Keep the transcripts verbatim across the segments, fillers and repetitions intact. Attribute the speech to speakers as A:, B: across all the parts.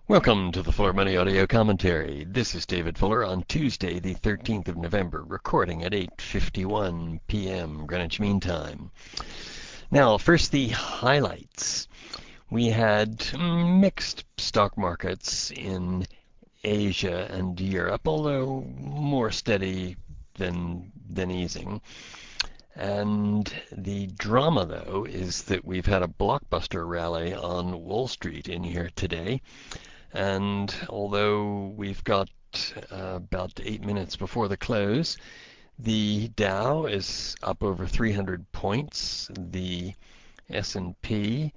A: Welcome to the Fuller Money Audio Commentary. This is David Fuller on Tuesday, the thirteenth of November, recording at eight fifty-one p m Greenwich Mean Time. Now, first the highlights. We had mixed stock markets in Asia and Europe, although more steady than than easing. And the drama, though, is that we've had a blockbuster rally on Wall Street in here today. And although we've got uh, about eight minutes before the close, the Dow is up over three hundred points. The S and P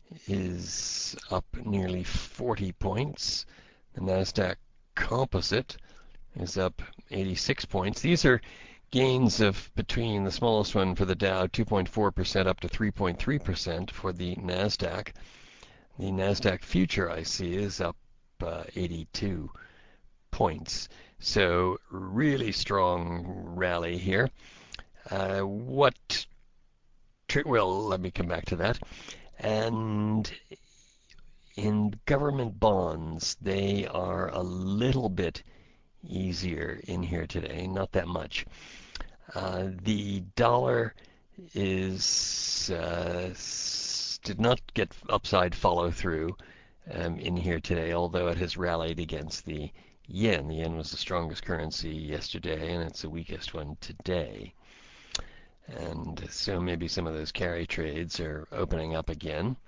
A: is up nearly forty points. The Nasdaq Composite is up eighty-six points. These are gains of between the smallest one for the Dow, two point four percent, up to three point three percent for the Nasdaq. The Nasdaq future I see is up uh, eighty-two points. So really strong rally here. Uh, what? Well, let me come back to that. And in government bonds, they are a little bit easier in here today, not that much. Uh, the dollar is uh, did not get upside follow through um, in here today, although it has rallied against the yen. The yen was the strongest currency yesterday, and it's the weakest one today. And so maybe some of those carry trades are opening up again.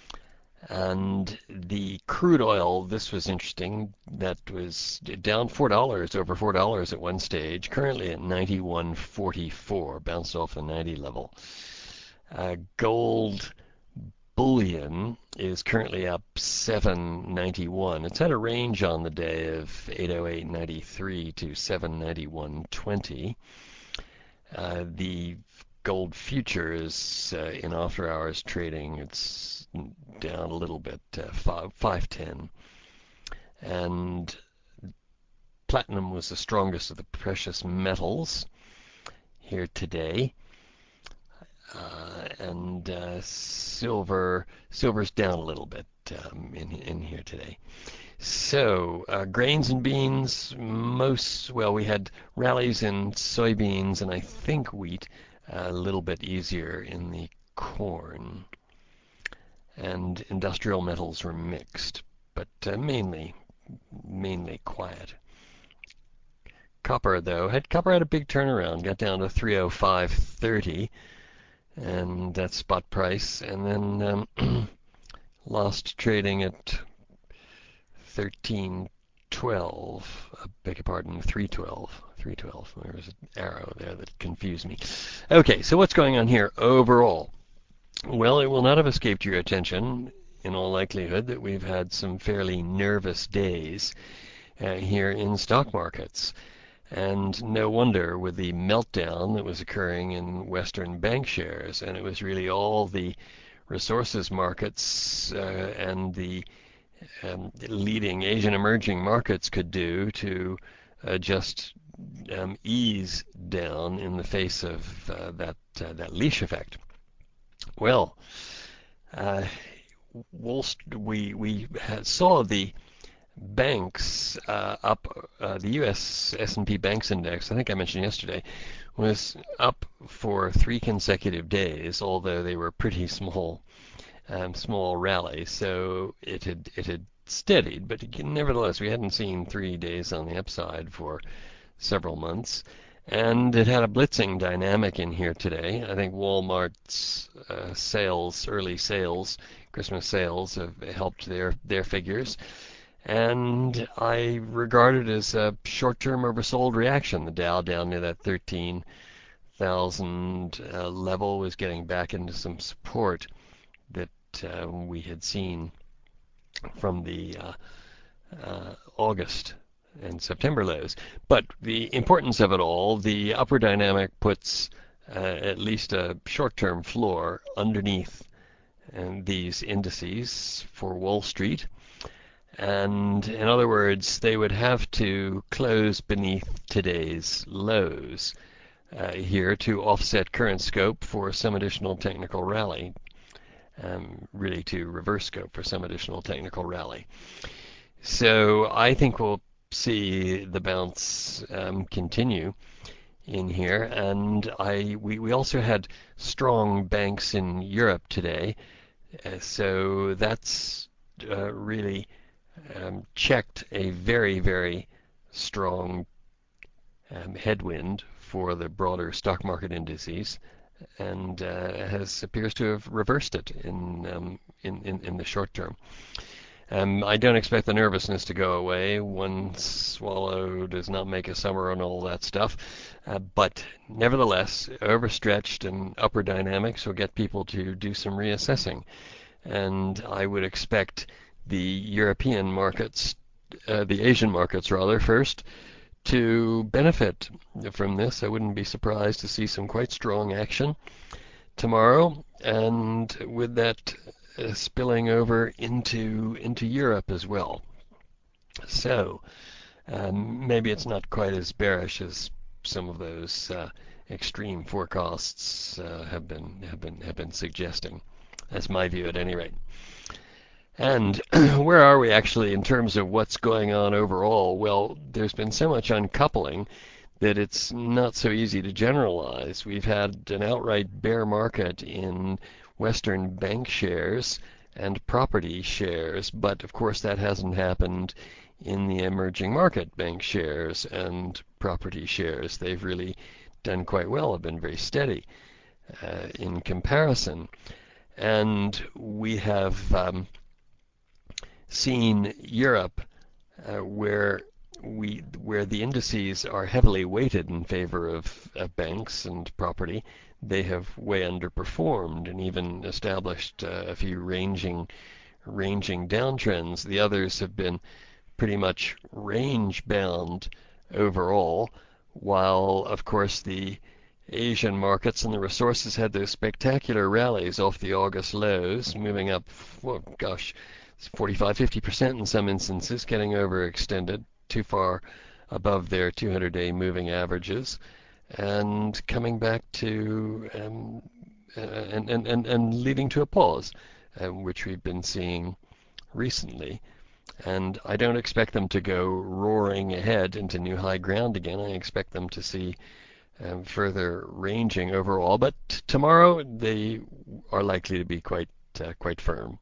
A: And the crude oil, this was interesting, that was down four dollars, over four dollars at one stage, currently at ninety-one forty-four, bounced off the ninety level. Uh, gold bullion is currently up seven ninety-one. It's had a range on the day of eight oh eight ninety-three to seven ninety-one twenty. Uh, the gold future is uh, in after hours trading. It's down a little bit, uh, five ten. And platinum was the strongest of the precious metals here today. Uh, and uh, silver, silver's down a little bit um, in in here today. So uh, grains and beans, most well, we had rallies in soybeans and I think wheat, a little bit easier in the corn. And industrial metals were mixed, but uh, mainly mainly quiet. Copper, though, had copper had a big turnaround, got down to three oh five thirty, and that's spot price, and then um, lost trading at thirteen twelve. I beg your pardon, three twelve. three twelve. There was an arrow there that confused me. Okay, so what's going on here overall? Well, it will not have escaped your attention, in all likelihood, that we've had some fairly nervous days uh, here in stock markets. And no wonder with the meltdown that was occurring in Western bank shares. And it was really all the resources markets uh, and the um, leading Asian emerging markets could do to uh, just um, ease down in the face of uh, that, uh, that leash effect. Well, uh, Wall Street, we we had, saw the banks uh, up. Uh, the U S S and P Banks Index, I think I mentioned yesterday, was up for three consecutive days, although they were pretty small, um, small rallies. So it had it had steadied, but nevertheless, we hadn't seen three days on the upside for several months. And it had a blitzing dynamic in here today. I think Walmart's uh, sales, early sales, Christmas sales, have helped their their figures. And I regard it as a short-term oversold reaction. The Dow down near that thirteen thousand uh, level was getting back into some support that uh, we had seen from the uh, uh, August and September lows. But the importance of it all, the upper dynamic puts uh, at least a short-term floor underneath and these indices for Wall Street. And in other words, they would have to close beneath today's lows uh, here to offset current scope for some additional technical rally, um, really to reverse scope for some additional technical rally. So I think we'll see the bounce um, continue in here, and I we, we also had strong banks in Europe today, uh, so that's uh, really um, checked a very very strong um, headwind for the broader stock market indices, and uh, has appears to have reversed it in um, in, in in the short term. Um, I don't expect the nervousness to go away. One swallow does not make a summer and all that stuff. Uh, but nevertheless, overstretched and upper dynamics will get people to do some reassessing. And I would expect the European markets, uh, the Asian markets rather, first, to benefit from this. I wouldn't be surprised to see some quite strong action tomorrow, and with that uh, spilling over into into Europe as well. So um, maybe it's not quite as bearish as some of those uh, extreme forecasts uh, have been have been have been suggesting. That's my view at any rate. And where are we actually in terms of what's going on overall? Well, there's been so much uncoupling that it's not so easy to generalize. We've had an outright bear market in Western bank shares and property shares, but of course that hasn't happened in the emerging market bank shares and property shares. They've really done quite well, have been very steady uh, in comparison. And we have um, seen Europe uh, where we where the indices are heavily weighted in favor of, of banks and property, they have way underperformed and even established uh, a few ranging ranging downtrends. The others have been pretty much range bound overall, while of course the Asian markets and the resources had those spectacular rallies off the August lows, moving up, well, gosh, forty-five, fifty percent in some instances, getting overextended too far above their two hundred day moving averages, and coming back to um, uh, and, and, and, and leading to a pause, uh, which we've been seeing recently. And I don't expect them to go roaring ahead into new high ground again. I expect them to see um, further ranging overall, but t- tomorrow they are likely to be quite uh, quite firm.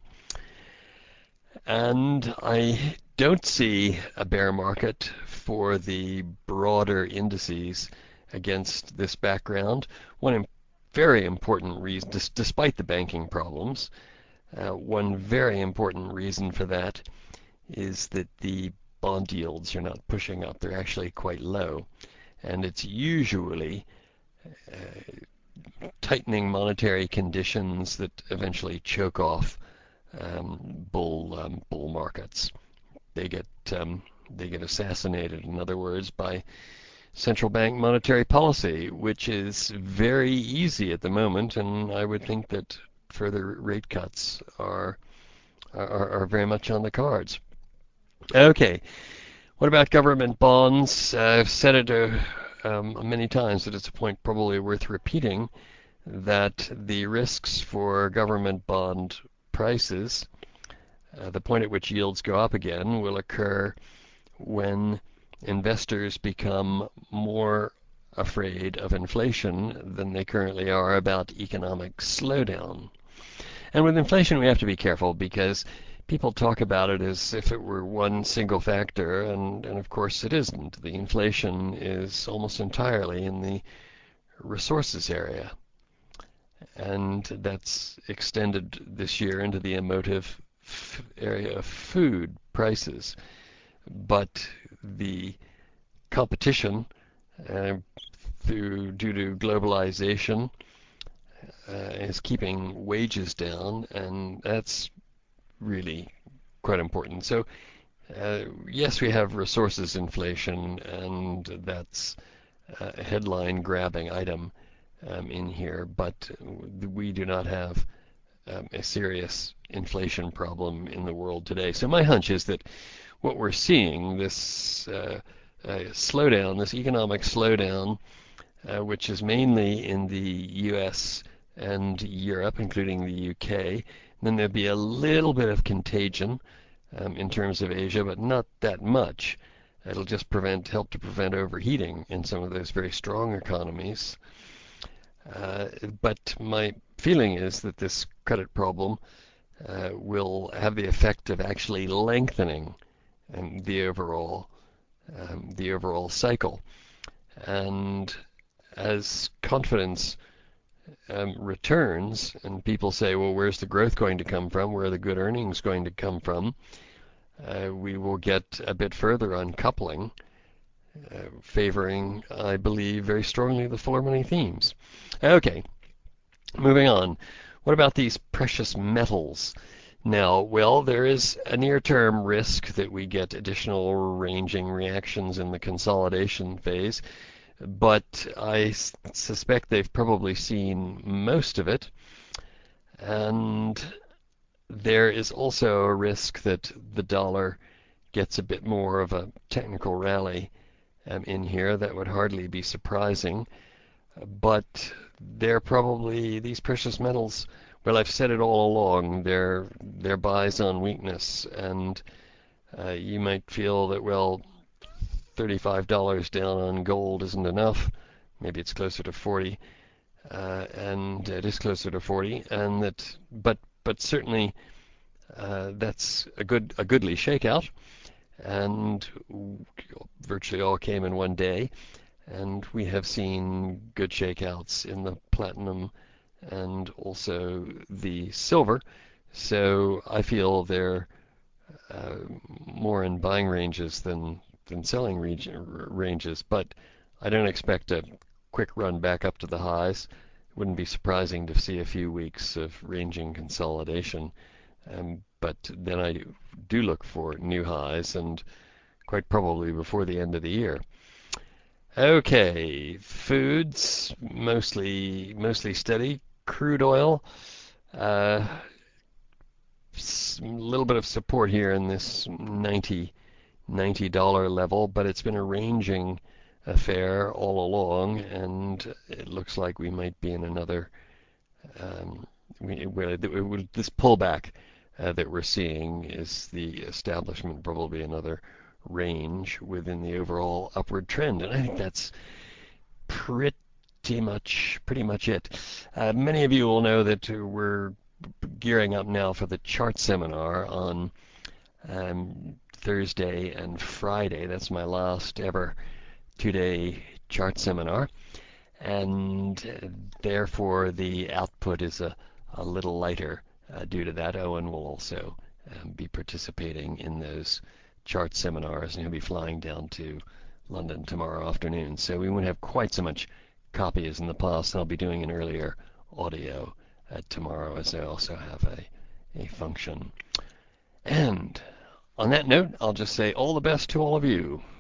A: And I don't see a bear market for the broader indices against this background. One very important reason, despite the banking problems, uh, one very important reason for that is that the bond yields are not pushing up. They're actually quite low. And it's usually uh, tightening monetary conditions that eventually choke off um, bull um, bull markets. They get um, they get assassinated, in other words, by central bank monetary policy, which is very easy at the moment, and I would think that further rate cuts are are, are very much on the cards. Okay, what about government bonds? Uh, I've said it uh, um, many times that it's a point probably worth repeating, that the risks for government bond prices, uh, the point at which yields go up again, will occur when investors become more afraid of inflation than they currently are about economic slowdown. And with inflation, we have to be careful because people talk about it as if it were one single factor, and, and of course it isn't. The inflation is almost entirely in the resources area, and that's extended this year into the emotive f- area of food prices. But the competition uh, through due to globalization uh, is keeping wages down, and that's really quite important. So uh, yes, we have resources inflation, and that's a headline grabbing item um, in here, but we do not have um, a serious inflation problem in the world today. So my hunch is that what we're seeing, this uh, uh, slowdown, this economic slowdown, uh, which is mainly in the U S and Europe, including the U K, then there'll be a little bit of contagion um, in terms of Asia, but not that much. It'll just prevent, help to prevent overheating in some of those very strong economies. Uh, but my feeling is that this credit problem uh, will have the effect of actually lengthening um, the overall um, the overall cycle. And as confidence um, returns, and people say, well, where's the growth going to come from? Where are the good earnings going to come from? Uh, we will get a bit further on coupling, uh, favoring, I believe, very strongly the Fuller Money themes. Okay, moving on. What about these precious metals? Now, well, there is a near-term risk that we get additional ranging reactions in the consolidation phase, but I suspect they've probably seen most of it. And there is also a risk that the dollar gets a bit more of a technical rally um, in here. That would hardly be surprising. But they're probably, these precious metals, well, I've said it all along, they're, they're buys on weakness. And uh, you might feel that, well, thirty-five dollars down on gold isn't enough. Maybe it's closer to forty, uh, and it is closer to forty. And that, but but certainly uh, that's a good a goodly shakeout, and virtually all came in one day. And we have seen good shakeouts in the platinum and also the silver. So I feel they're uh, more in buying ranges than than selling ranges, but I don't expect a quick run back up to the highs. It wouldn't be surprising to see a few weeks of ranging consolidation, um, but then I do look for new highs, and quite probably before the end of the year. Okay, foods mostly mostly steady. Crude oil, uh, a little bit of support here in this ninety ninety dollar level, but it's been a ranging affair all along, and it looks like we might be in another um, we, well, this pullback uh, that we're seeing is the establishment probably another range within the overall upward trend, and I think that's pretty much pretty much it. Uh, many of you will know that we're gearing up now for the chart seminar on um, Thursday and Friday. That's my last ever two-day chart seminar, and therefore the output is a, a little lighter uh, due to that. Owen will also um, be participating in those chart seminars, and he'll be flying down to London tomorrow afternoon. So we won't have quite so much copy as in the past. I'll be doing an earlier audio uh, tomorrow, as I also have a, a function. And on that note, I'll just say all the best to all of you.